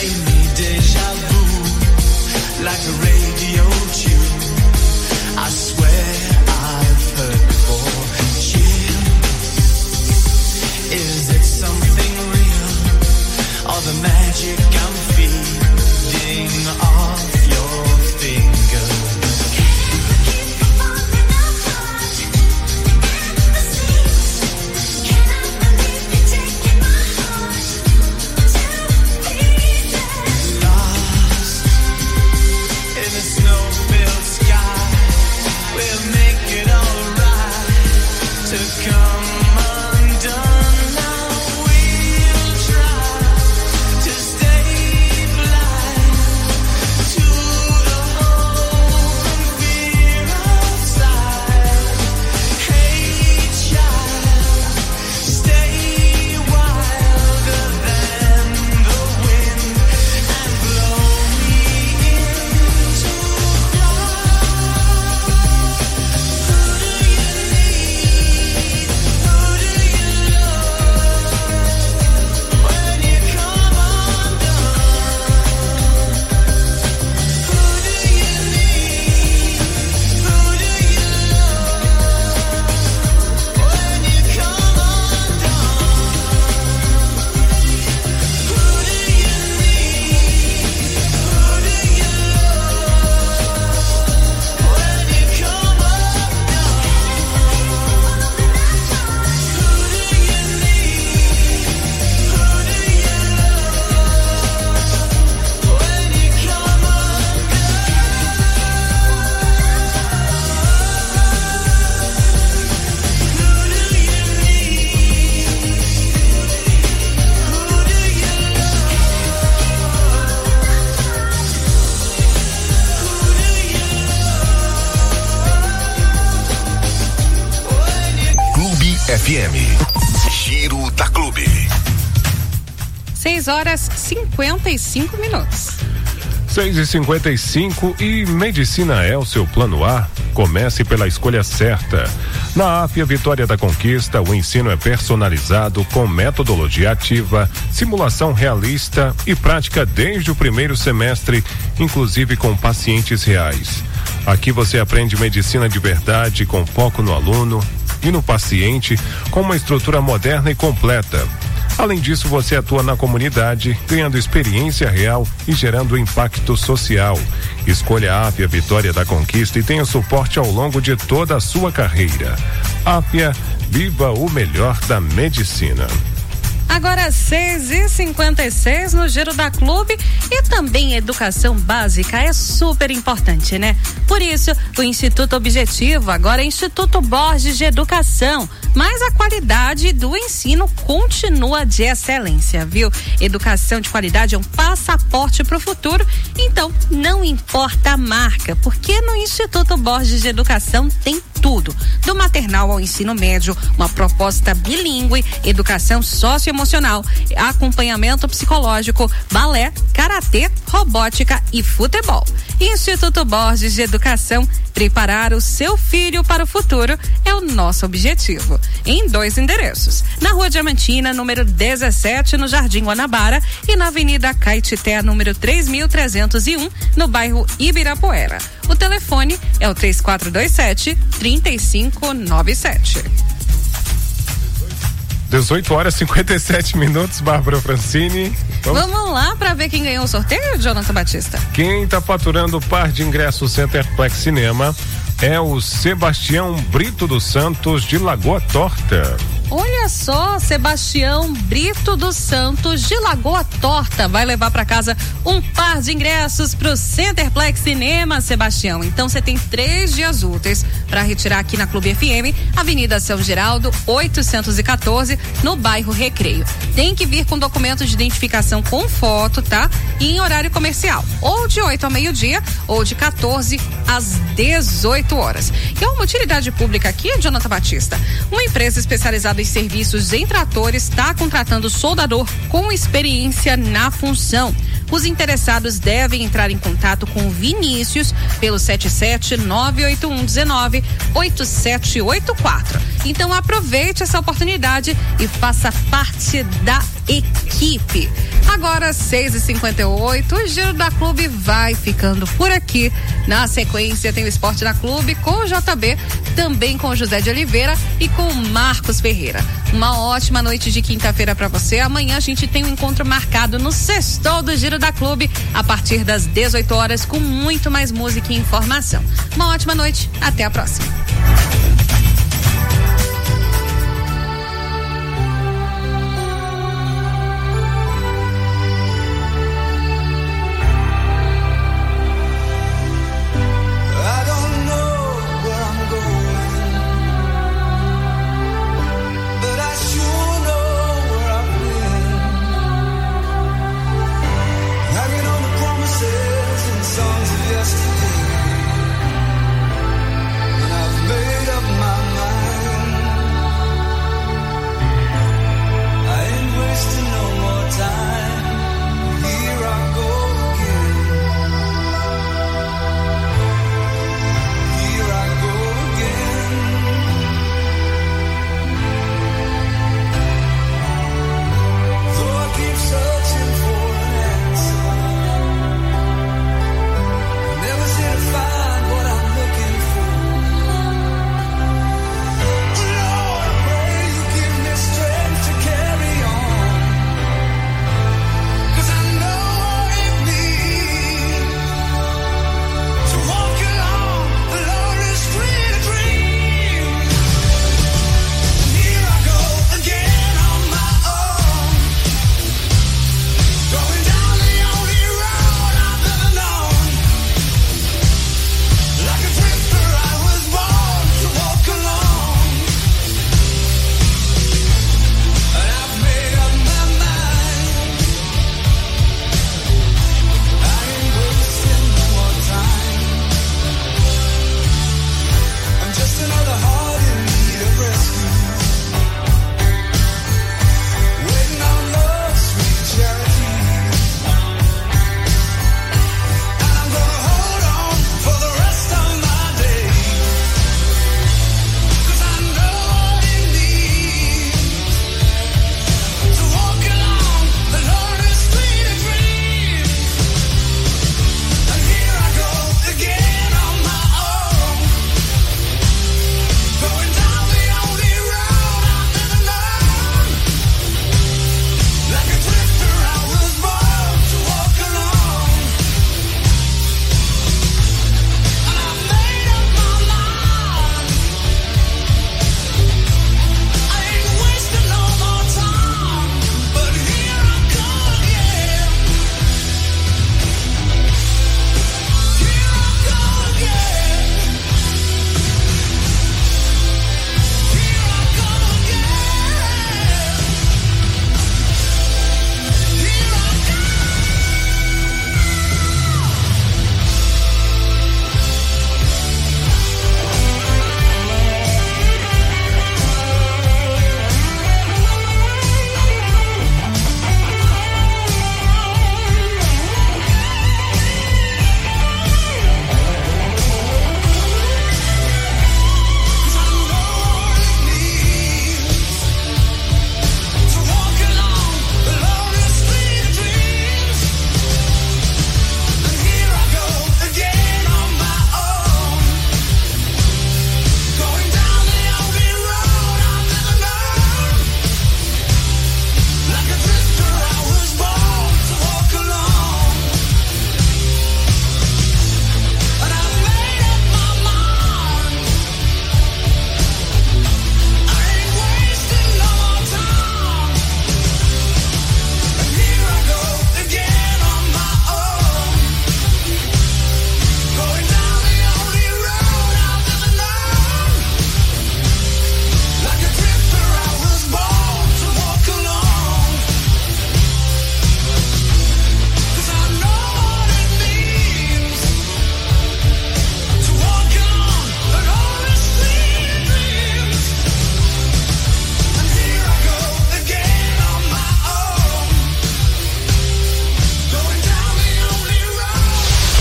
FM. Giro da Clube. 6h55. 6h55 e medicina é o seu plano A? Comece pela escolha certa. Na AFIA Vitória da Conquista, o ensino é personalizado com metodologia ativa, simulação realista e prática desde o primeiro semestre, inclusive com pacientes reais. Aqui você aprende medicina de verdade com foco no aluno e no paciente, com uma estrutura moderna e completa. Além disso, você atua na comunidade, ganhando experiência real e gerando impacto social. Escolha a AFIA Vitória da Conquista e tenha suporte ao longo de toda a sua carreira. AFIA, viva o melhor da medicina. Agora 6h56 no Giro da Clube, e também educação básica é super importante, né? Por isso, o Instituto Objetivo agora é Instituto Borges de Educação, mas a qualidade do ensino continua de excelência, viu? Educação de qualidade é um passaporte para o futuro, então não importa a marca, porque no Instituto Borges de Educação tem tudo, do maternal ao ensino médio, uma proposta bilíngue, educação socioemocional, acompanhamento psicológico, balé, karatê, robótica e futebol. Instituto Borges de Educação, preparar o seu filho para o futuro é o nosso objetivo. Em 2 endereços, na Rua Diamantina, número 17, no Jardim Guanabara, e na Avenida Caetité, número 3301, no bairro Ibirapuera. O telefone é o 3427-3597. 18h57, Bárbara Francini. Vamos lá para ver quem ganhou o sorteio, Jonathan Batista. Quem está faturando o par de ingressos Centerplex Cinema é o Sebastião Brito dos Santos, de Lagoa Torta. Olha só, Sebastião Brito dos Santos, de Lagoa Torta, vai levar para casa um par de ingressos pro Centerplex Cinema, Sebastião. Então você tem 3 dias úteis para retirar aqui na Clube FM, Avenida São Geraldo, 814, no bairro Recreio. Tem que vir com documento de identificação com foto, tá? E em horário comercial, ou de 8 ao meio-dia, ou de 14 às 18 horas. E é uma utilidade pública aqui, Jonathan Batista. Uma empresa especializada em serviços em tratores está contratando soldador com experiência na função. Os interessados devem entrar em contato com o Vinícius pelo 77-98119-8784. Então aproveite essa oportunidade e faça parte da equipe. Agora 6h58, o Giro da Clube vai ficando por aqui. Na sequência tem o Esporte da Clube com o JB, também com o José de Oliveira e com o Marcos Ferreira. Uma ótima noite de quinta-feira para você. Amanhã a gente tem um encontro marcado no Sextou do Giro da Clube a partir das 18 horas com muito mais música e informação. Uma ótima noite, até a próxima.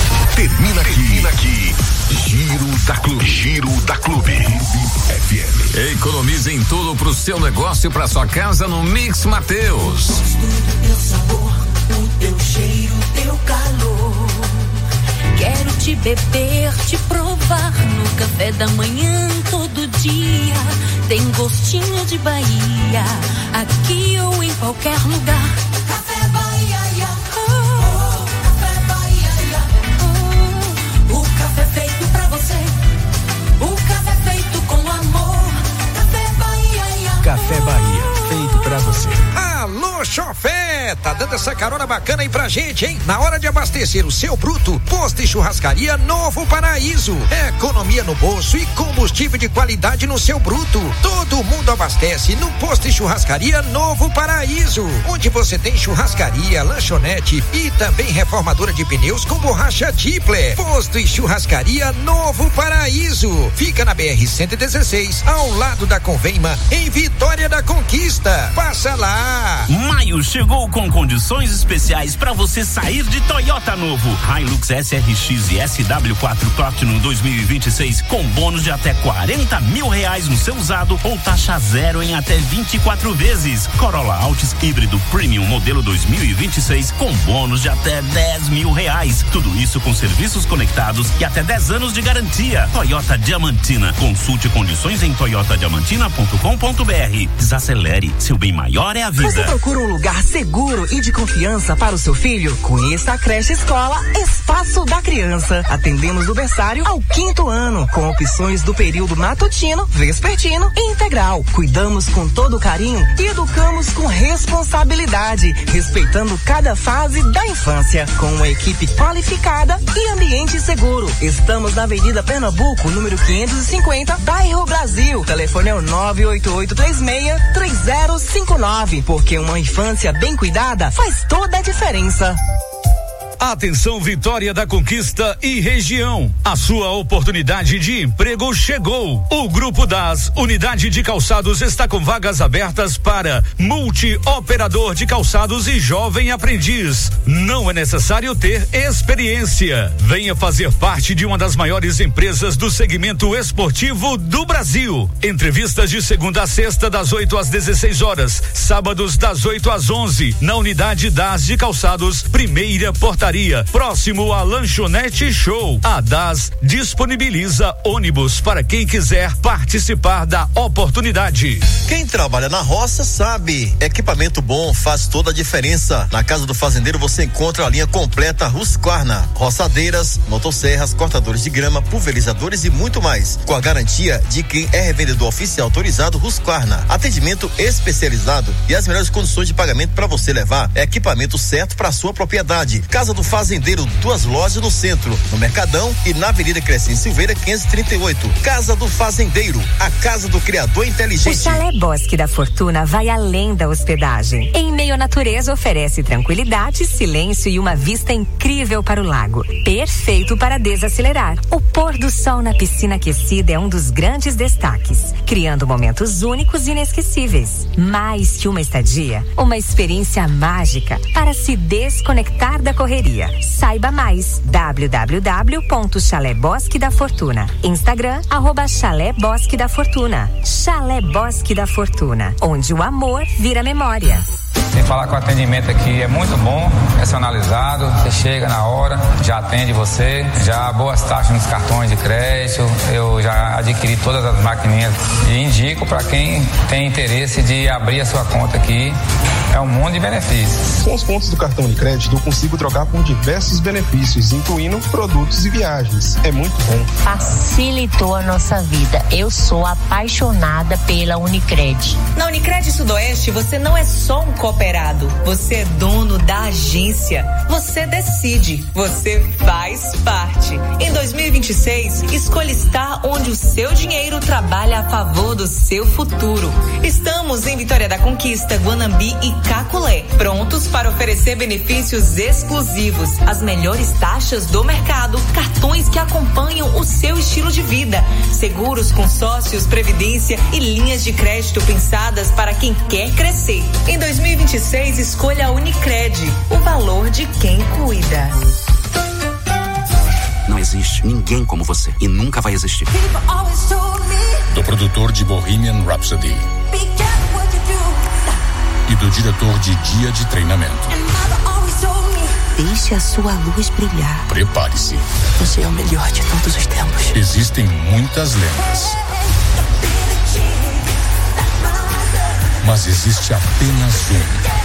Giro da Clube. FM. Economize em tudo pro seu negócio e pra sua casa no Mix Mateus. Gosto do teu sabor, o teu cheiro, o teu calor. Quero te beber, te provar no café da manhã todo dia. Tem gostinho de Bahia, aqui ou em qualquer lugar. Café Bahia, oh, Café Bahia, oh, o café feito pra você, o café feito com amor. Café Bahia, Café Bahia, feito pra você. Alô, chofé, tá dando essa carona bacana aí pra gente, hein? Na hora de abastecer o seu bruto, Posto e Churrascaria Novo Paraíso. Economia no bolso e combustível de qualidade no seu bruto. Todo mundo abastece no Posto e Churrascaria Novo Paraíso, onde você tem churrascaria, lanchonete e também reformadora de pneus com borracha Tipler. Posto e Churrascaria Novo Paraíso. Fica na BR-116, ao lado da Convema, em Vitória da Conquista. Passa lá. Maio chegou com condições especiais para você sair de Toyota novo. Hilux SRX e SW4 Platinum 2026 com bônus de até R$40 mil no seu usado ou taxa zero em até 24 vezes. Corolla Altis híbrido Premium modelo 2026 com bônus de até R$10 mil. Tudo isso com serviços conectados e até 10 anos de garantia. Toyota Diamantina. Consulte condições em toyotadiamantina.com.br. Desacelere, seu bem maior é a vida. Você procura um lugar seguro e de confiança para o seu filho? Conheça a creche escola Espaço da Criança. Atendemos do berçário ao 5º ano, com opções do período matutino, vespertino e integral. Cuidamos com todo carinho e educamos com responsabilidade, respeitando cada fase da infância, com uma equipe qualificada e ambiente seguro. Estamos na Avenida Pernambuco, número 550, bairro Brasil. Telefone é o 98836-3059, porque uma infância bem cuidada faz toda a diferença. Atenção, Vitória da Conquista e região. A sua oportunidade de emprego chegou. O Grupo das Unidade de Calçados está com vagas abertas para multi-operador de calçados e jovem aprendiz. Não é necessário ter experiência. Venha fazer parte de uma das maiores empresas do segmento esportivo do Brasil. Entrevistas de segunda a sexta das 8 às 16 horas, sábados das 8 às 11, na Unidade das de Calçados, primeira portaria, próximo à Lanchonete Show. A DAS disponibiliza ônibus para quem quiser participar da oportunidade. Quem trabalha na roça sabe, equipamento bom faz toda a diferença. Na Casa do Fazendeiro você encontra a linha completa Husqvarna, roçadeiras, motosserras, cortadores de grama, pulverizadores e muito mais, com a garantia de quem é revendedor oficial autorizado Husqvarna. Atendimento especializado e as melhores condições de pagamento para você levar equipamento certo para sua propriedade. Casa do Fazendeiro, 2 lojas no centro, no Mercadão e na Avenida Crescente Silveira 538. Casa do Fazendeiro, a casa do criador inteligente. O Chalé Bosque da Fortuna vai além da hospedagem. Em meio à natureza, oferece tranquilidade, silêncio e uma vista incrível para o lago. Perfeito para desacelerar. O pôr do sol na piscina aquecida é um dos grandes destaques, criando momentos únicos e inesquecíveis. Mais que uma estadia, uma experiência mágica para se desconectar da correria. Saiba mais, www.Chalé Bosque da Fortuna. Instagram, @Chalé Bosque da Fortuna. Chalé Bosque da Fortuna, onde o amor vira memória. Sem falar que o atendimento aqui é muito bom, personalizado, você chega na hora, já atende você, já boas taxas nos cartões de crédito, eu já adquiri todas as maquininhas e indico para quem tem interesse de abrir a sua conta aqui, é um mundo de benefícios. Com os pontos do cartão de crédito eu consigo trocar por diversos benefícios, incluindo produtos e viagens, é muito bom. Facilitou a nossa vida, eu sou apaixonada pela Unicred. Na Unicred Sudoeste você não é só um cooperado, você é dono da agência, você decide, você faz parte. Em 2026, escolha estar onde o seu dinheiro trabalha a favor do seu futuro. Estamos em Vitória da Conquista, Guanambi e Caculé, prontos para oferecer benefícios exclusivos, as melhores taxas do mercado, cartões que acompanham o seu estilo de vida, seguros, consórcios, previdência e linhas de crédito pensadas para quem quer crescer. Em 2026, escolha a Unicred, o valor de quem cuida. Não existe ninguém como você e nunca vai existir. do produtor de Bohemian Rhapsody e do diretor de Dia de Treinamento. Deixe a sua luz brilhar. Prepare-se. Você é o melhor de todos os tempos. Existem muitas lendas, mas existe apenas um.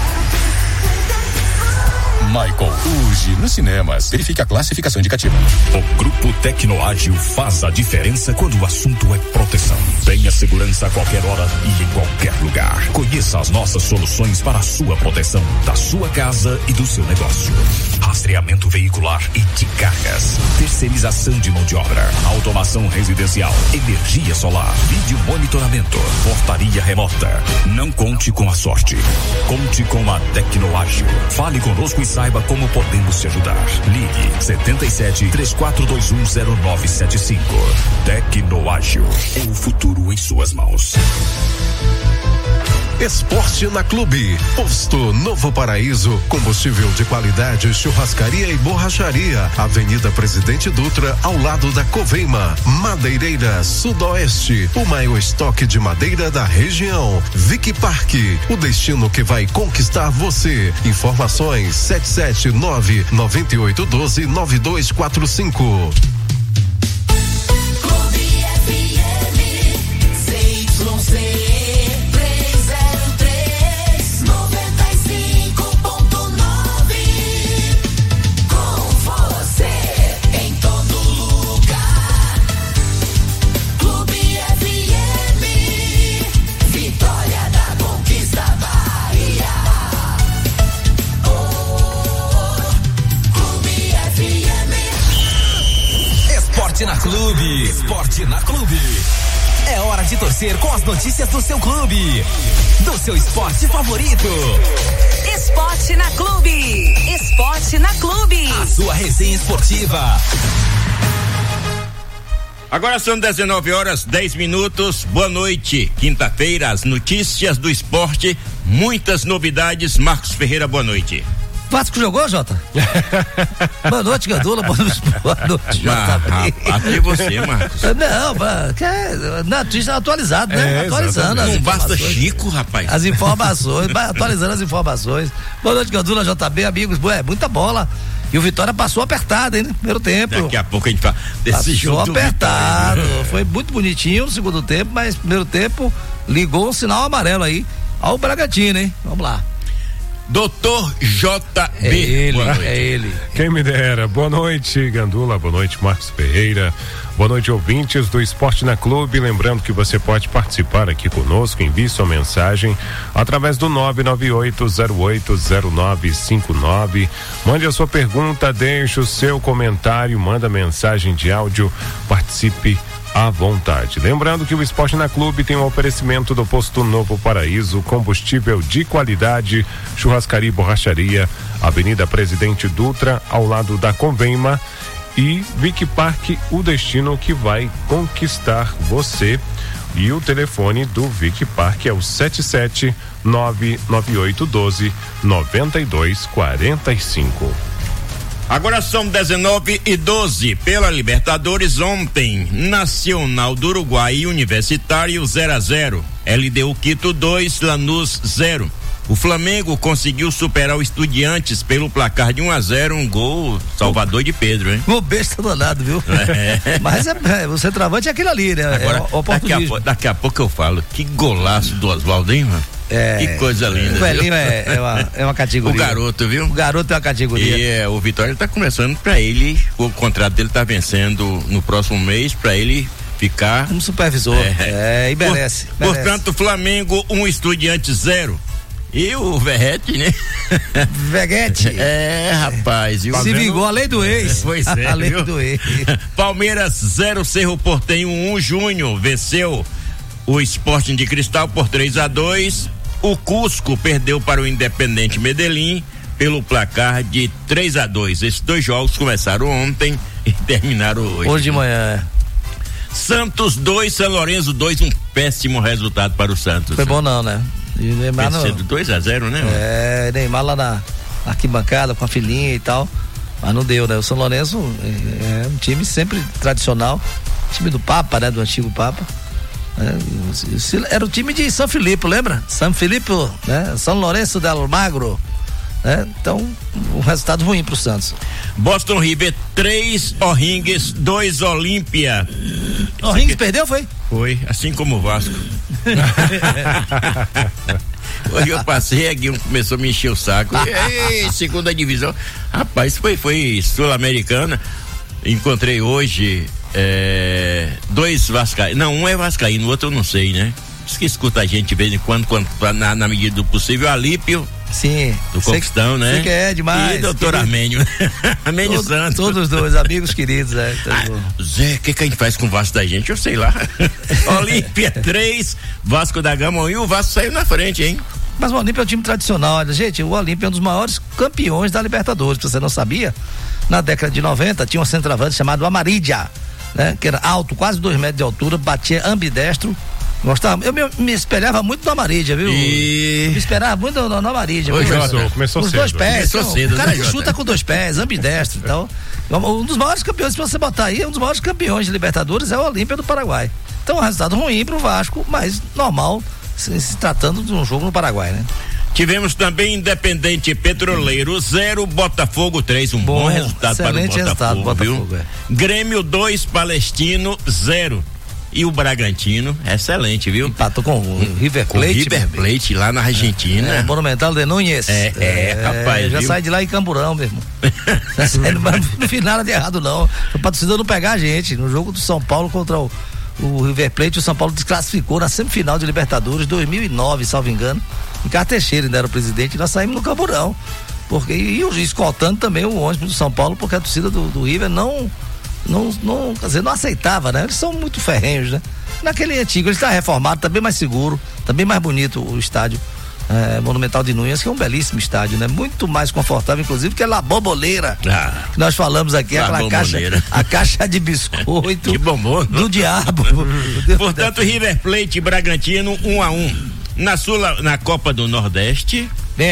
Michael, hoje nos cinemas. Verifique a classificação indicativa. O Grupo Tecnoágil faz a diferença quando o assunto é proteção. Tenha segurança a qualquer hora e em qualquer lugar. Conheça as nossas soluções para a sua proteção, da sua casa e do seu negócio. Rastreamento veicular e de cargas. Terceirização de mão de obra. Automação residencial. Energia solar. Vídeo monitoramento. Portaria remota. Não conte com a sorte. Conte com a Tecnoágil. Fale conosco e saiba como podemos te ajudar. Ligue 77-3421-0975. Tecnoágil. O futuro em suas mãos. Esporte na Clube. Posto Novo Paraíso. Combustível de qualidade, churrascaria e borracharia. Avenida Presidente Dutra, ao lado da Coveima. Madeireira Sudoeste. O maior estoque de madeira da região. Vic Park. O destino que vai conquistar você. Informações 779-9812-9245. Esporte na Clube. É hora de torcer com as notícias do seu clube, do seu esporte favorito. Esporte na Clube. Esporte na Clube. A sua resenha esportiva. Agora são 19h10. Boa noite. Quinta-feira, as notícias do esporte, muitas novidades. Marcos Ferreira, boa noite. Vasco jogou, Jota? Boa noite, Gandula. Boa noite, Jota. Até você, Marcos. Não, notícia atualizada, né? Atualizando. Não basta Chico, rapaz. As informações, atualizando as informações. Boa noite, Gandula, JB, amigos. Muita bola. E o Vitória passou apertado, hein, no primeiro tempo. Daqui a pouco a gente fala desse jogo. Passou apertado. Foi muito bonitinho no segundo tempo, mas no primeiro tempo ligou um sinal amarelo aí ao Bragantino, hein? Vamos lá. Doutor JB. É ele. Quem me dera. Boa noite, Gandula. Boa noite, Marcos Ferreira. Boa noite, ouvintes do Esporte na Clube. Lembrando que você pode participar aqui conosco, envie sua mensagem através do 998080959. Mande a sua pergunta, deixe o seu comentário, manda mensagem de áudio, participe à vontade. Lembrando que o Esporte na Clube tem um oferecimento do Posto Novo Paraíso, combustível de qualidade, churrascaria e borracharia, Avenida Presidente Dutra, ao lado da Conveima, e Vic Park, o destino que vai conquistar você. E o telefone do Vic Park é o 779-9812-9245. Agora são 19h12. Pela Libertadores, ontem, Nacional do Uruguai e Universitário 0-0. LDU Quito 2, Lanús 0. O Flamengo conseguiu superar o Estudiantes pelo placar de 1-0, um gol Salvador de Pedro, hein? O besta danado, viu? É. Mas o centroavante é aquele ali, né? Agora, daqui a pouco eu falo, que golaço do Oswaldo, hein, mano? Que coisa linda. O velhinho é uma categoria. O garoto, viu? O garoto é uma categoria. E o Vitória tá começando pra ele, o contrato dele tá vencendo no próximo mês, pra ele ficar como supervisor. E merece. Portanto, Flamengo 1, Estudiantes 0. E o Verrete, né? Veguete. Rapaz. Se vingou a lei do ex. Pois é. A lei do ex. Palmeiras 0, Cerro Porteño 1. Júnior venceu o Sporting de Cristal por 3-2. O Cusco perdeu para o Independente Medellín pelo placar de 3-2. Esses dois jogos começaram ontem e terminaram hoje. Hoje de manhã. Santos 2, São Lourenço 2. Um péssimo resultado para o Santos. Foi bom não, né? E Neymar 2-0, né? Neymar lá na arquibancada com a filhinha e tal, mas não deu, né? O São Lourenço é um time sempre tradicional, time do Papa, né? Do antigo Papa, Era o time de São Filipe, lembra? São Filipe, né? São Lourenço del Magro. Então, um resultado ruim pro Santos. Boston River 3, O'Rings 2, Olímpia. O'Rings perdeu, foi? Foi, assim como o Vasco. Hoje eu passei, aqui começou a me encher o saco. Ei, segunda divisão. Rapaz, foi Sul-Americana. Encontrei hoje 2 vascaínos. Não, um é vascaíno, o outro eu não sei, né? Diz que escuta a gente de vez em quando na medida do possível, Alípio. Sim. Do Conquistão, né? Sei que é demais. E doutor Armênio. Armênio Santos. Todos os dois, amigos queridos, Zé, o que a gente faz com o Vasco da gente? Eu sei lá. Olímpia 3, Vasco da Gama 1 e o Vasco saiu na frente, hein? Mas o Olímpia é um time tradicional, olha, gente, o Olímpia é um dos maiores campeões da Libertadores, você não sabia? Na década de 90 tinha um centroavante chamado Amarídia, né? Que era alto, quase 2 metros de altura, batia ambidestro. Gostava, eu me espelhava muito no Amarídia, viu? Me esperava muito no Amarídia. Começou os cedo. 2 pés. Começou cedo, o cara né, que chuta com 2 pés, ambidestro. Então, um dos maiores campeões, se você botar aí, um dos maiores campeões de Libertadores é o Olímpia do Paraguai. Então, um resultado ruim pro Vasco, mas normal, se tratando de um jogo no Paraguai, né? Tivemos também Independente Petroleiro 0, Botafogo 3, um bom resultado para o Botafogo, viu? Grêmio 2, Palestino 0. E o Bragantino, excelente, viu? Empatou com o River Plate. O River Plate lá na Argentina. Monumental de Núñez. Rapaz. Já sai de lá em Camburão mesmo. Não fiz nada de errado, não. Foi pra torcida não pegar a gente. No jogo do São Paulo contra o River Plate, o São Paulo desclassificou na semifinal de Libertadores 2009, salvo engano. Ricardo Teixeira ainda era o presidente e nós saímos no Camburão. E escoltando também o ônibus do São Paulo, porque a torcida do River não aceitava, né? Eles são muito ferrenhos, né? Naquele antigo, ele está reformado, tá bem mais seguro, tá bem mais bonito o estádio Monumental de Núñez, que é um belíssimo estádio, né? Muito mais confortável, inclusive, que é La Boboleira, que nós falamos aqui, aquela caixa de biscoito que bombom, do diabo. Portanto, River Plate e Bragantino 1-1. Na Copa do Nordeste,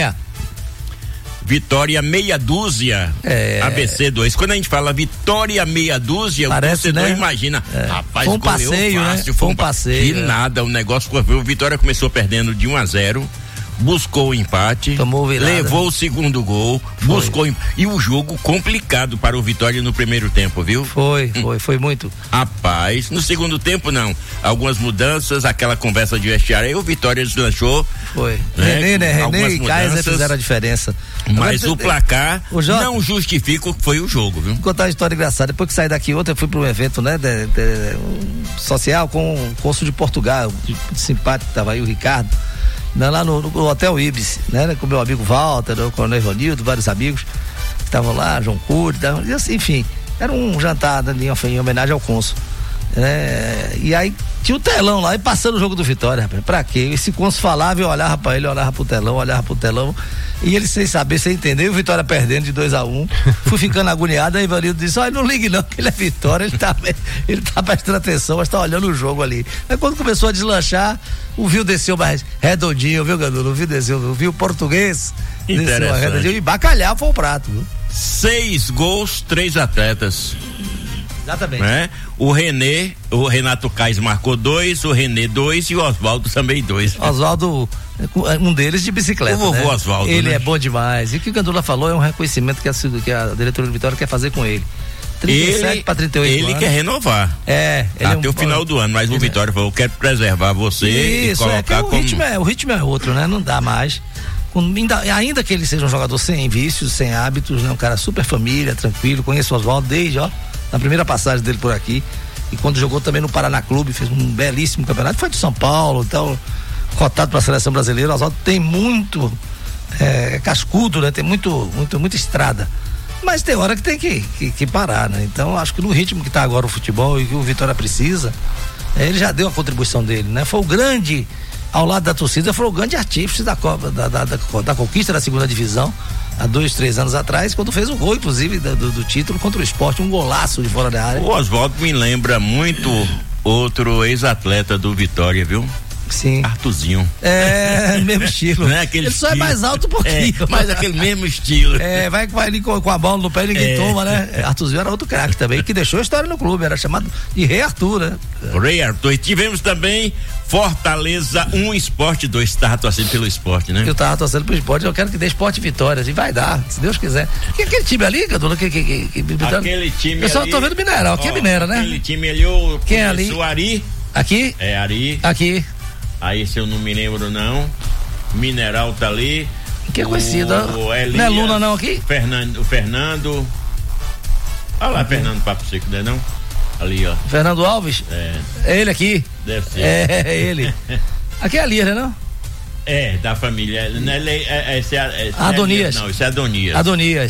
Vitória meia dúzia, ABC 2. Quando a gente fala Vitória meia dúzia, parece, o torcedor, né? Imagina, rapaz, foi um passeio, fácil, né? Foi um passeio. Que nada, o negócio foi. O Vitória começou perdendo de 1-0. Buscou o empate, tomou virada, levou o segundo gol, buscou e o jogo complicado para o Vitória no primeiro tempo, viu? Foi muito. Rapaz, no segundo tempo não, algumas mudanças, aquela conversa de vestiário, aí o Vitória deslanchou. Foi. Né? René e Kaiser fizeram a diferença. Mas o placar não justifica o que foi o jogo, viu? Vou contar uma história engraçada. Depois que saí daqui ontem, eu fui para um evento, né, social com o cônsul de Portugal, de simpático, tava aí o Ricardo. Lá no Hotel Ibis, né? Com meu amigo Walter, com o Ivanildo, vários amigos que estavam lá, João Cury, enfim, era um jantar em homenagem ao cônsul. E aí tinha o telão lá e passando o jogo do Vitória, rapaz. Pra quê? Esse cônsul falava e eu olhava pra ele, olhava pro telão, e ele sem saber, sem entender, o Vitória perdendo de 2-1. Fui ficando agoniado, aí o Ivanildo disse: olha, não ligue não, que ele é Vitória, ele tá prestando atenção, mas tá olhando o jogo ali. Aí quando começou a deslanchar, o Viu desceu mais redondinho, viu, Gandulo? O Viu desceu, o Viu português desceu mais redondinho, e bacalhau foi o prato, viu? 6 gols, 3 atletas. Exatamente. Né? O Renato Kais marcou 2, o René 2 e o Oswaldo também 2. Oswaldo, um deles de bicicleta. O vovô Oswaldo. Ele é bom demais. E o que o Gandula falou é um reconhecimento que a diretoria do Vitória quer fazer com ele. 37 para 38 anos. Ele quer renovar. Até o final do ano, mas o Vitória falou: eu quero preservar você e colocar o ritmo é outro, né? Não dá mais. Ainda que ele seja um jogador sem vícios, sem hábitos, né? Um cara super família, tranquilo. Conheço o Oswaldo desde, na primeira passagem dele por aqui. E quando jogou também no Paraná Clube, fez um belíssimo campeonato. Foi de São Paulo, então, cotado para a seleção brasileira. O Oswaldo tem muito cascudo, né? Tem muita estrada. Mas tem hora que tem que parar, né? Então, acho que no ritmo que está agora o futebol e que o Vitória precisa, ele já deu a contribuição dele, né? Foi o grande, ao lado da torcida, foi o grande artífice da conquista da segunda divisão, há 2-3 anos atrás, quando fez o gol, inclusive, do título contra o Sport, um golaço de fora da área. O Oswaldo me lembra muito outro ex-atleta do Vitória, viu? Sim. Arthurzinho. Mesmo estilo. Não é aquele ele estilo. só é mais alto um pouquinho. Mas aquele mesmo estilo. Vai ali com a bola no pé e ninguém toma, né? Arthurzinho era outro craque também, que deixou a história no clube, era chamado de Rei Arthur, né? Rei Arthur. E tivemos também Fortaleza 1, Sport 2. Tava torcendo pelo esporte, né? Eu tava torcendo pelo esporte, eu quero que dê Sport Vitórias, e vai dar, se Deus quiser. Que aquele time ali, Gadula, aquele time eu só tô vendo Mineral, aqui é Mineira, né? Aquele time ali, quem é ali? O Ari. Aqui? É, Ari. Aqui. Aí esse eu não me lembro não. Mineral tá ali. Que é conhecido. Elias, não é Luna não aqui? O Fernando. Olha lá, Fernando Papo Seco, não é não? Ali, ó. Fernando Alves? É ele aqui? Deve ser. É ele. Aqui é a Lira, não? É, da família. Adonias. Não, isso é Adonias. Adonias.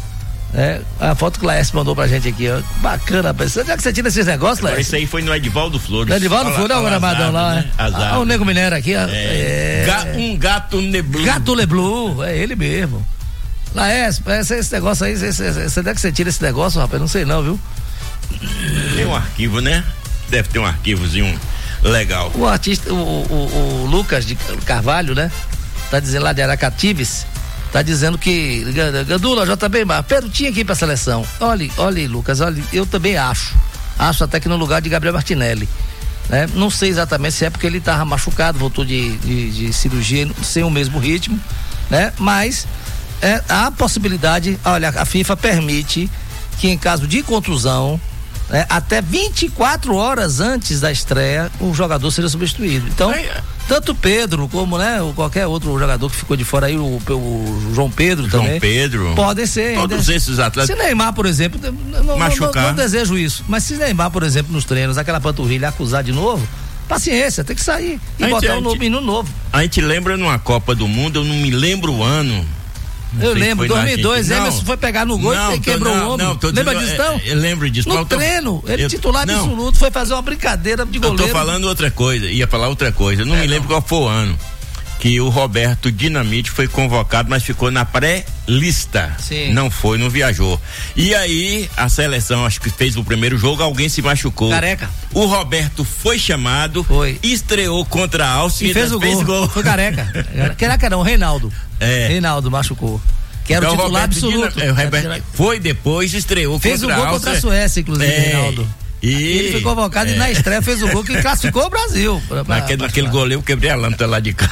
A foto que o Laércio mandou pra gente aqui, ó. Bacana, rapaz. Onde é que você tira esses negócios, Laércio? Isso aí foi no Edivaldo Flores. No Edivaldo Flores, o Gramadão lá, né? Azar. O Nego Mineiro aqui, ó. Um gato Neblu. Gato Leblu, é ele mesmo. Laércio, esse negócio aí, onde é que você tira esse negócio, rapaz? Não sei não, viu? Tem um arquivo, né? Deve ter um arquivozinho legal. O artista, o Lucas de Carvalho, né? Tá dizendo lá de Aracatives, tá dizendo que Gandula, JB, Pedro tinha que ir pra seleção. Olha, Lucas, eu também acho até que no lugar de Gabriel Martinelli, né? Não sei exatamente se é porque ele tava machucado, voltou de cirurgia sem o mesmo ritmo, né? Mas há possibilidade, olha, a FIFA permite que em caso de contusão, até 24 horas antes da estreia, o jogador seja substituído. Então, tanto Pedro como, né, qualquer outro jogador que ficou de fora aí, o João Pedro também. Podem ser. Todos esses atletas. Se Neymar, por exemplo, não desejo isso, mas se Neymar, por exemplo, nos treinos, aquela panturrilha acusar de novo, paciência, tem que sair e botar um menino novo. A gente lembra numa Copa do Mundo, eu não me lembro o ano. Eu lembro, 2002, Emerson foi pegar no gol e quebrou o ombro. Lembra disso, não? Eu lembro disso. No treino, ele titular absoluto, foi fazer uma brincadeira de goleiro. Eu tô falando outra coisa, ia falar outra coisa. Eu não me lembro qual foi o ano que o Roberto Dinamite foi convocado, mas ficou na pré-lista. Sim. Não viajou. E aí, a seleção, acho que fez o primeiro jogo, alguém se machucou. Careca. O Roberto foi chamado, estreou contra a Áustria e fez o gol. Foi Careca. Careca não, Reinaldo. Reinaldo machucou. Que era o titular absoluto. Foi depois, estreou fez contra a Áustria. Fez o gol contra a Suécia, inclusive, Reinaldo. Ele foi convocado e na estreia fez o gol que classificou o Brasil. Naquele goleiro eu quebrei a lâmpada lá de cá.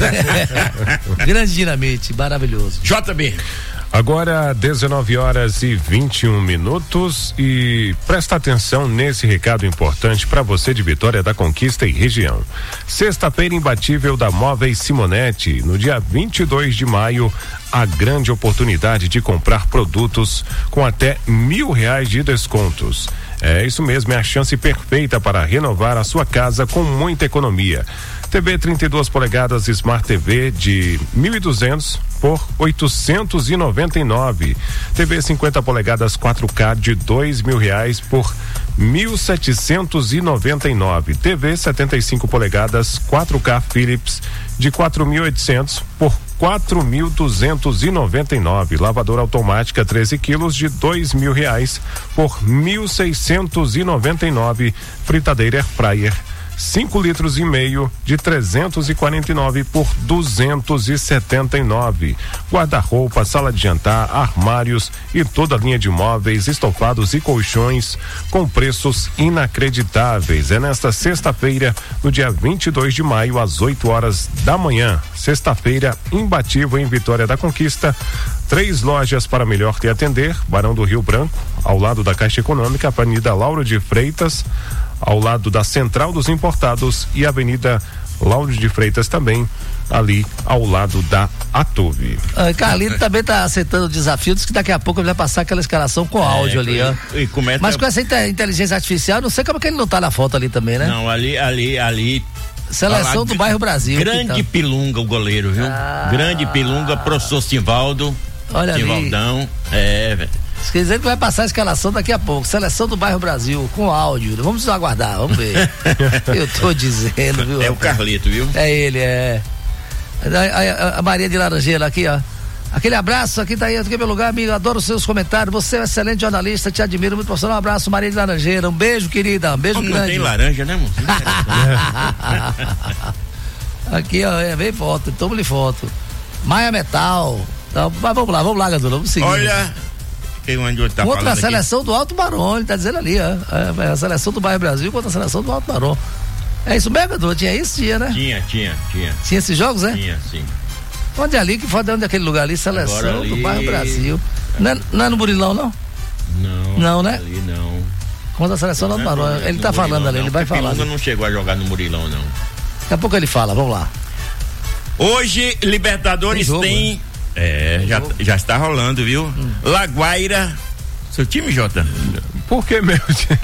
Grande Dinamite, maravilhoso. JB. Agora 19h21 e presta atenção nesse recado importante para você de Vitória da Conquista e região. Sexta-feira imbatível da Móveis Simonetti, no dia 22 de maio, a grande oportunidade de comprar produtos com até R$1.000 de descontos. É isso mesmo, é a chance perfeita para renovar a sua casa com muita economia. TV 32 polegadas Smart TV de 1.200 por 899. TV 50 polegadas 4K de R$2.000 por 1.799. TV 75 polegadas 4K Philips de 4.800 por 4.299. Lavadora automática 13 quilos de R$2.000 por 1.699. Fritadeira Air Fryer 5,5 litros de 349 por 279. Guarda-roupa, sala de jantar, armários e toda a linha de móveis, estofados e colchões com preços inacreditáveis. É nesta sexta-feira, no dia 22 de maio, às 8 horas da manhã. Sexta-feira imbatível em Vitória da Conquista. 3 lojas para melhor te atender: Barão do Rio Branco, ao lado da Caixa Econômica, Avenida Lauro de Freitas, ao lado da Central dos Importados, e Avenida Lauro de Freitas também, ali ao lado da Atuve. Carlito também tá aceitando o desafio, diz que daqui a pouco ele vai passar aquela escalação com áudio ali, ó. Mas com essa inteligência artificial, não sei como é que ele não tá na foto ali também, né? Não, ali. Seleção do bairro Brasil. Grande Pilunga, o goleiro, viu? Grande Pilunga, professor Simvaldo. Olha Simvaldão. Velho. Quer dizer que vai passar a escalação daqui a pouco. Seleção do bairro Brasil, com áudio. Vamos aguardar, vamos ver. Eu tô dizendo, viu? É o Carlito, viu? É ele, é. A Maria de Laranjeira aqui, ó. Aquele abraço, aqui tá aí, aqui é meu lugar, amigo. Adoro os seus comentários. Você é um excelente jornalista, te admiro muito profissional. Um abraço, Maria de Laranjeira. Um beijo, querida. Um beijo grande. Não tem laranja, né, moço? Aqui, ó, vem foto, toma-lhe foto. Maia Metal. Então, mas vamos lá, Gandula, vamos seguir. Olha, onde tá contra a seleção aqui? do Alto Barão, ele tá dizendo ali, ó. A seleção do Bairro Brasil contra a seleção do Alto Barão. É isso mesmo, Gandula? Tinha isso? Tinha, né? Tinha. Tinha esses jogos, né? Tinha, sim. Onde é ali? Que foda, onde é aquele lugar ali? Seleção ali... do Bairro Brasil. Não é no Murilão, não? Não, né? Ali não. Contra a seleção do Alto Barão. Ele tá falando ali, ele vai falar. Ainda não chegou a jogar no Murilão, não. Daqui a pouco ele fala, vamos lá. Hoje, Libertadores tem. Já está rolando, viu? Laguaira. Seu time, Jota? Por que meu time?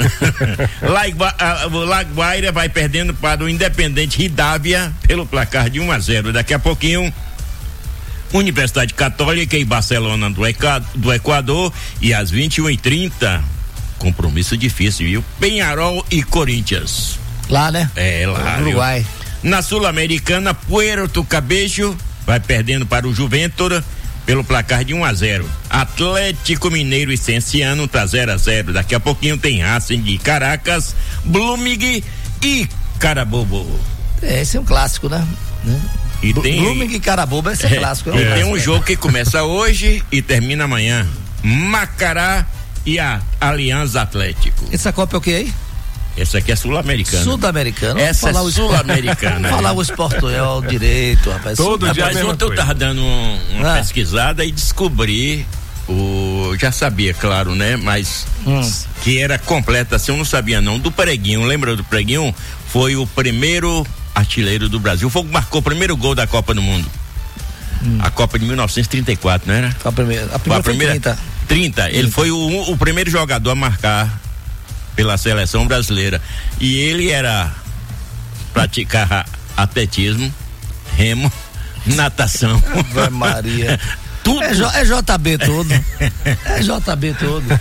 Laguaira vai perdendo para o Independente Rivadavia pelo placar de 1-0. Daqui a pouquinho, Universidade Católica e Barcelona do Equador. E às 21h30, compromisso difícil, viu? Penharol e Corinthians. Lá, né? Lá. No Uruguai. Na Sul-Americana, Puerto Cabello vai perdendo para o Juventus pelo placar de 1-0. Atlético Mineiro e Cienciano tá 0-0. Daqui a pouquinho tem Racing de Caracas, Blooming e Carabobo. Esse é um clássico, né? E tem Blooming e Carabobo, esse é clássico. E tem um jogo que começa hoje e termina amanhã. Macará e a Aliança Atlético. Essa Copa é o que aí? Essa aqui é sul-americana. Sul-americana. Essa é sul-americana. Vamos falar o esportuel direito, rapaz. Todo dia. Mas ontem eu tava dando uma pesquisada e descobri já sabia, claro, né? Mas que era completa, assim, eu não sabia não. Do Preguinho, lembra do Preguinho? Foi o primeiro artilheiro do Brasil. Foi o que marcou o primeiro gol da Copa do Mundo. A Copa de 1934, não era? A primeira foi 30. Ele foi o primeiro jogador a marcar pela seleção brasileira. E ele praticava atletismo, remo, natação. Ave Maria. Tudo. É JB todo. É JB todo.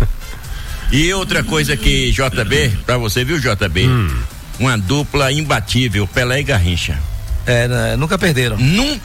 E outra coisa que JB, pra você, viu, JB? Uma dupla imbatível, Pelé e Garrincha. Nunca perderam.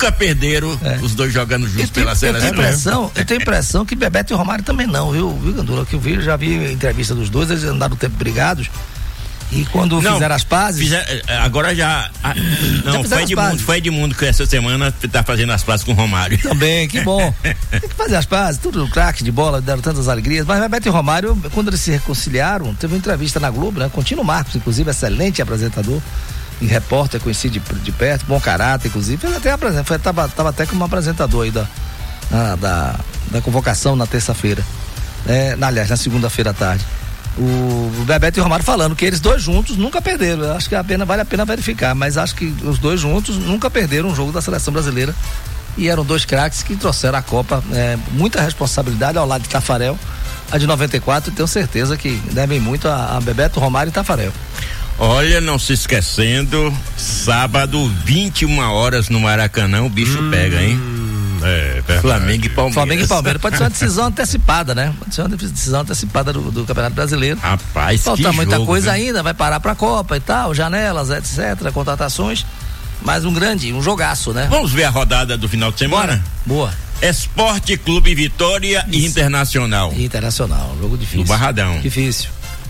Os dois jogando juntos pela seleção. Eu tenho impressão que Bebeto e Romário também não, viu, Gandula? Que eu já vi entrevista dos dois, eles andaram o tempo brigados. E quando fizeram as pazes. Agora já. Não, foi Edmundo que essa semana tá fazendo as pazes com o Romário. Também, que bom. Tem que fazer as pazes, tudo craque de bola, deram tantas alegrias. Mas Bebeto e Romário, quando eles se reconciliaram, teve uma entrevista na Globo, né? Com Tino Marcos, inclusive, excelente apresentador. E repórter, conheci de perto, bom caráter, inclusive. Ele até tava até como apresentador aí da convocação na terça-feira. Aliás, na segunda-feira à tarde. O Bebeto e o Romário falando que eles dois juntos nunca perderam. Eu acho que vale a pena verificar, mas acho que os dois juntos nunca perderam um jogo da seleção brasileira. E eram dois craques que trouxeram a Copa. Muita responsabilidade ao lado de Tafarel. A de 94, tenho certeza que devem muito a Bebeto, Romário e Tafarel. Olha, não se esquecendo, sábado, 21 horas no Maracanã, o bicho pega, hein? Flamengo e Palmeiras. Flamengo e Palmeiras. Pode ser uma decisão antecipada, né? Pode ser uma decisão antecipada do Campeonato Brasileiro. Rapaz, falta muita jogo, coisa, né? Ainda, vai parar pra Copa e tal, janelas, etc., contratações. Mas um jogaço, né? Vamos ver a rodada do final de semana? Boa. Esporte Clube Vitória e Internacional. Jogo difícil. No Barradão. Difícil.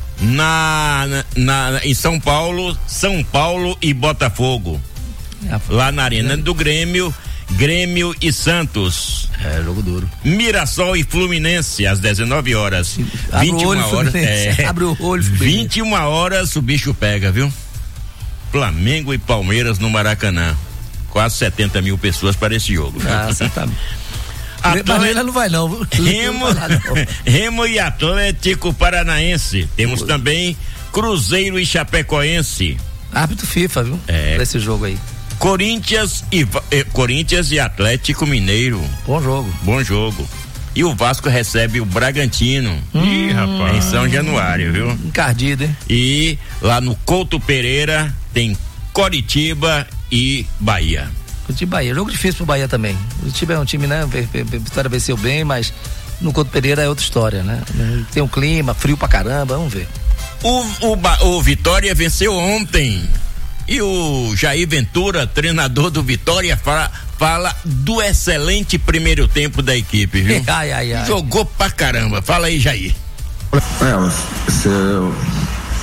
Em São Paulo e Botafogo. Lá na Arena do Grêmio e Santos. Jogo duro. Mirassol e Fluminense às 19 horas. Abre 21 horas. Abre o olho, 21 horas o bicho pega, viu? Flamengo e Palmeiras no Maracanã. Quase 70 mil pessoas para esse jogo. Certamente. Palmeiras não vai não. Remo e Atlético Paranaense. Temos também Cruzeiro e Chapecoense. Árbitro FIFA, viu? Pra esse jogo aí. Corinthians e Atlético Mineiro. Bom jogo. E o Vasco recebe o Bragantino. Rapaz. Em São Januário, viu? Encardido, hein? E lá no Couto Pereira tem Coritiba e Bahia. Bahia, jogo difícil pro Bahia também. O Curitiba é um time, né? Vitória venceu bem, mas no Couto Pereira é outra história, né? Tem um clima, frio pra caramba, vamos ver. O Vitória venceu ontem. E o Jair Ventura, treinador do Vitória, fala do excelente primeiro tempo da equipe, viu? Ai. Jogou pra caramba. Fala aí, Jair.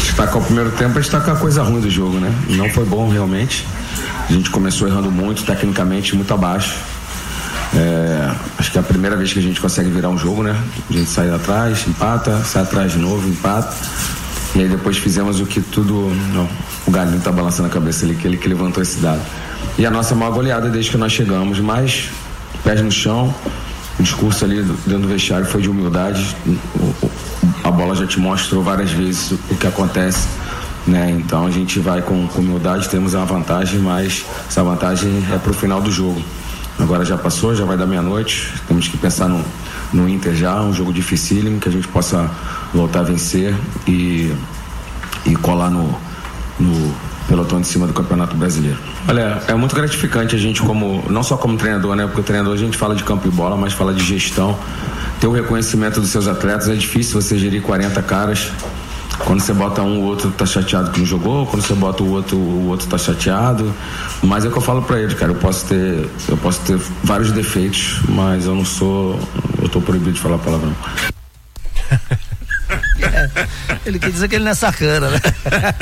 destacar o primeiro tempo é destacar a coisa ruim do jogo, né? Não foi bom realmente. A gente começou errando muito, tecnicamente muito abaixo. Acho que é a primeira vez que a gente consegue virar um jogo, né? A gente sai atrás, empata, sai atrás de novo, empata. E aí depois fizemos o que tudo... Não, o Galinho tá balançando a cabeça ali, que ele que levantou esse dado. E a nossa maior goleada desde que nós chegamos, mas pés no chão, o discurso ali dentro do vestiário foi de humildade. A bola já te mostrou várias vezes o que acontece, né? Então a gente vai com humildade, temos uma vantagem, mas essa vantagem é pro final do jogo. Agora já passou, já vai dar meia-noite, temos que pensar no Inter já, um jogo dificílimo, que a gente possa voltar a vencer e colar no pelotão de cima do Campeonato Brasileiro. Olha, é muito gratificante a gente não só como treinador, né? Porque o treinador a gente fala de campo e bola, mas fala de gestão. Ter o reconhecimento dos seus atletas, é difícil você gerir 40 caras. Quando você bota um, o outro tá chateado que não jogou, quando você bota o outro tá chateado. Mas é o que eu falo pra ele, cara, eu posso ter vários defeitos, mas eu tô proibido de falar palavrão. Ele quer dizer que ele não é sacana, né?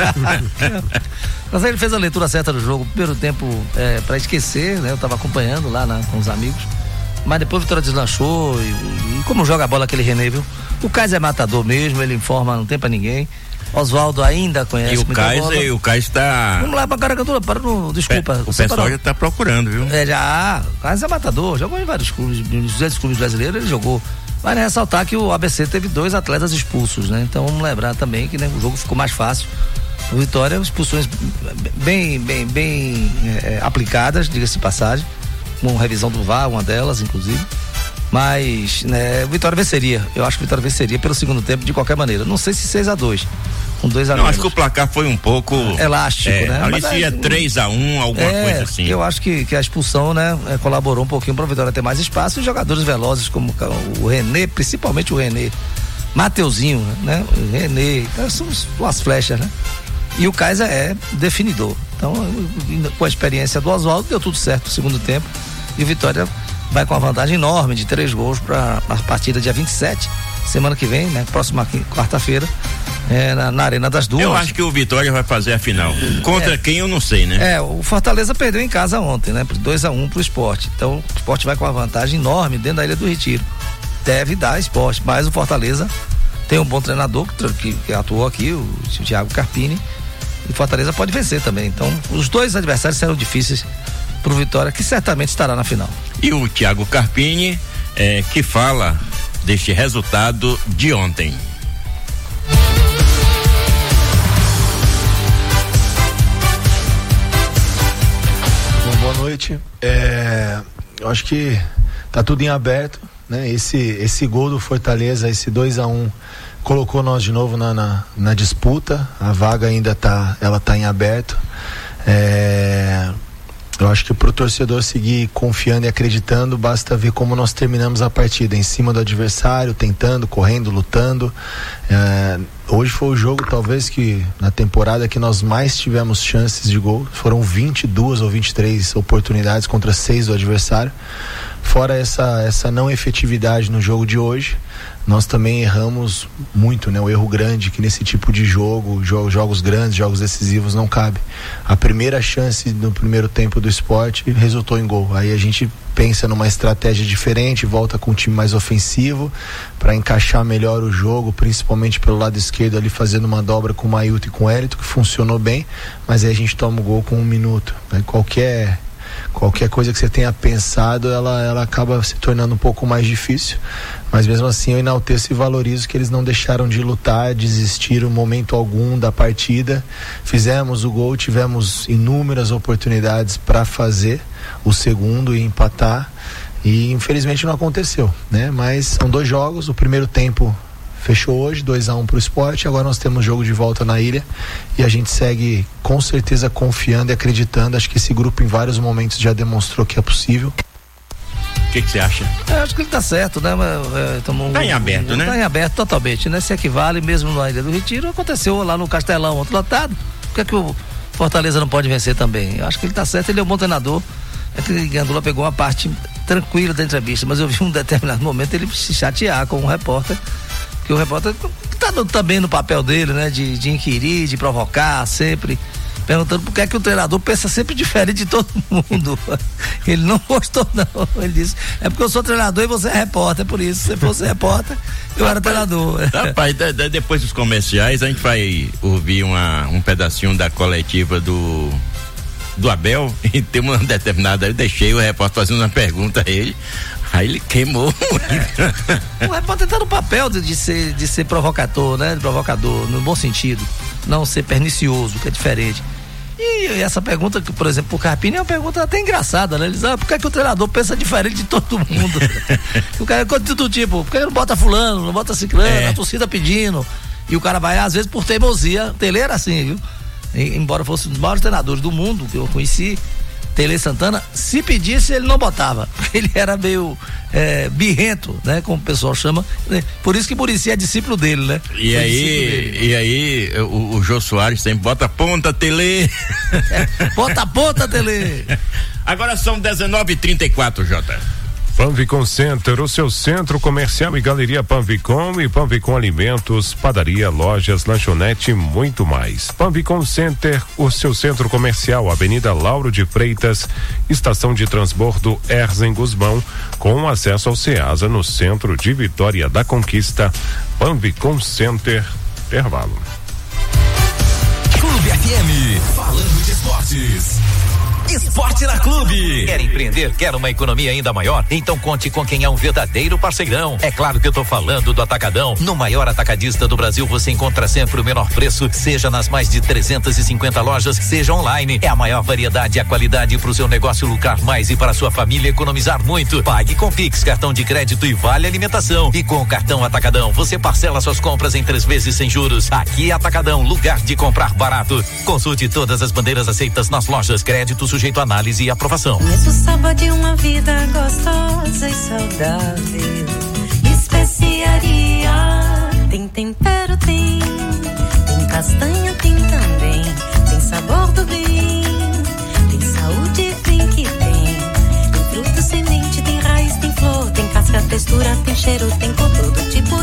Mas ele fez a leitura certa do jogo. Primeiro tempo, pra esquecer, né? Eu tava acompanhando lá com os amigos. Mas depois o Vitória deslanchou e como joga a bola aquele René, viu? O Kaiser é matador mesmo, ele informa, não tem pra ninguém. Oswaldo ainda conhece. E o Kaiser tá... Vamos lá pra Caracatura, desculpa. O pessoal já tá procurando, viu? O Kaiser é matador, jogou em vários clubes, nos 200 clubes brasileiros ele jogou. Vale ressaltar que o ABC teve 2 atletas expulsos, né? Então vamos lembrar também que, né, o jogo ficou mais fácil. O Vitória, expulsões bem aplicadas, diga-se de passagem, com revisão do VAR, uma delas, inclusive. Mas, né, o Vitória venceria. Eu acho que o Vitória venceria pelo segundo tempo de qualquer maneira. Não sei se 6-2. Com 2-0. Não, acho que o placar foi um pouco elástico, né? Ali seria 3-1, alguma coisa assim. Eu acho que a expulsão, né, colaborou um pouquinho para o Vitória ter mais espaço, e jogadores velozes como o René, principalmente o René, Mateuzinho, né? O René, então são umas flechas, né? E o Kaiser é definidor. Então, com a experiência do Oswaldo, deu tudo certo no segundo tempo. E o Vitória vai com uma vantagem enorme de 3 gols para a partida dia 27, semana que vem, né? Próxima quarta-feira, na Arena das Dunas. Eu acho que o Vitória vai fazer a final. Contra quem eu não sei, né? O Fortaleza perdeu em casa ontem, né? 2-1 pro Sport. Então, o Sport vai com uma vantagem enorme dentro da Ilha do Retiro. Deve dar Sport, mas o Fortaleza tem um bom treinador que atuou aqui, o Thiago Carpini. E Fortaleza pode vencer também. Então, os 2 adversários serão difíceis pro Vitória, que certamente estará na final. E o Thiago Carpini, que fala deste resultado de ontem. Boa noite. Eu acho que tá tudo em aberto, né? Esse gol do Fortaleza, esse 2-1, colocou nós de novo na disputa. A vaga ainda tá em aberto. Eu acho que pro torcedor seguir confiando e acreditando, basta ver como nós terminamos a partida, em cima do adversário, tentando, correndo, lutando. Hoje foi o jogo, talvez, que na temporada que nós mais tivemos chances de gol. Foram 22 ou 23 oportunidades contra 6 do adversário. Fora essa não efetividade no jogo de hoje, nós também erramos muito, né? O erro grande que nesse tipo de jogos grandes, jogos decisivos, não cabe. A primeira chance no primeiro tempo do Sport resultou em gol. Aí a gente pensa numa estratégia diferente, volta com um time mais ofensivo para encaixar melhor o jogo, principalmente pelo lado esquerdo ali, fazendo uma dobra com o Mailton e com o Hélito, que funcionou bem, mas aí a gente toma o gol com 1 minuto, né? Qualquer coisa que você tenha pensado, ela acaba se tornando um pouco mais difícil, mas mesmo assim eu enalteço e valorizo que eles não deixaram de lutar, desistiram momento algum da partida. Fizemos o gol, tivemos inúmeras oportunidades para fazer o segundo e empatar, e infelizmente não aconteceu, né? Mas são 2 jogos, o primeiro tempo fechou hoje, 2-1 pro Sport. Agora nós temos jogo de volta na ilha e a gente segue com certeza confiando e acreditando. Acho que esse grupo em vários momentos já demonstrou que é possível. O que você acha? Acho que ele tá certo, né? Tá em aberto, né? Tá em aberto totalmente, né? Se equivale mesmo na Ilha do Retiro. Aconteceu lá no Castelão, outro lotado. Por que é que o Fortaleza não pode vencer também? Eu acho que ele tá certo, ele é um bom treinador. É que o Gandula pegou uma parte tranquila da entrevista, mas eu vi um determinado momento ele se chatear com o repórter, que o repórter tá também no papel dele, né? De inquirir, de provocar, sempre perguntando por que é que o treinador pensa sempre diferente de todo mundo. Ele não gostou, não. Ele disse, é porque eu sou treinador e você é repórter, é por isso. Se você fosse repórter, eu era treinador. Rapaz, depois dos comerciais, a gente vai ouvir um pedacinho da coletiva do Abel, e tem uma determinada, eu deixei o repórter fazendo uma pergunta a ele, aí ele queimou. O repórter tá no papel de ser provocador, né? Provocador, no bom sentido, não ser pernicioso, que é diferente. E essa pergunta, por exemplo, pro Carpini é uma pergunta até engraçada, né? Ele diz, por que é que o treinador pensa diferente de todo mundo? O cara é do tipo, por que não bota fulano, não bota ciclano, a torcida pedindo, e o cara vai, às vezes, por teimosia. Tele era assim, viu? Embora fosse um dos maiores treinadores do mundo que eu conheci, Tele Santana, se pedisse ele não botava, porque ele era meio birrento, né, como o pessoal chama, né? Por isso que Muricy é discípulo dele, né? E aí o Jô Soares sempre bota ponta, Tele. Bota ponta, Tele. Agora são 19h34, Jota. Panvicom Center, o seu centro comercial e galeria Panvicom e Panvicom Alimentos, padaria, lojas, lanchonete e muito mais. Panvicom Center, o seu centro comercial, Avenida Lauro de Freitas, estação de transbordo Erzen Guzmão, com acesso ao Ceasa no centro de Vitória da Conquista. Panvicom Center, intervalo. Clube FM, falando de esportes. Esporte na Clube. Quer empreender? Quer uma economia ainda maior? Então conte com quem é um verdadeiro parceirão. É claro que eu tô falando do Atacadão. No maior atacadista do Brasil você encontra sempre o menor preço, seja nas mais de 350 lojas, seja online. É a maior variedade e a qualidade para o seu negócio lucrar mais e para a sua família economizar muito. Pague com Pix, cartão de crédito e vale alimentação. E com o cartão Atacadão você parcela suas compras em 3 vezes sem juros. Aqui é Atacadão, lugar de comprar barato. Consulte todas as bandeiras aceitas nas lojas. Crédito sujeito a análise e aprovação. Conheço o sabor de uma vida gostosa e saudável. Especiaria, tem tempero, tem castanha, tem também. Tem sabor do bem, tem saúde, tem que tem. Tem fruto, semente, tem raiz, tem flor, tem casca, textura, tem cheiro, tem cor, todo tipo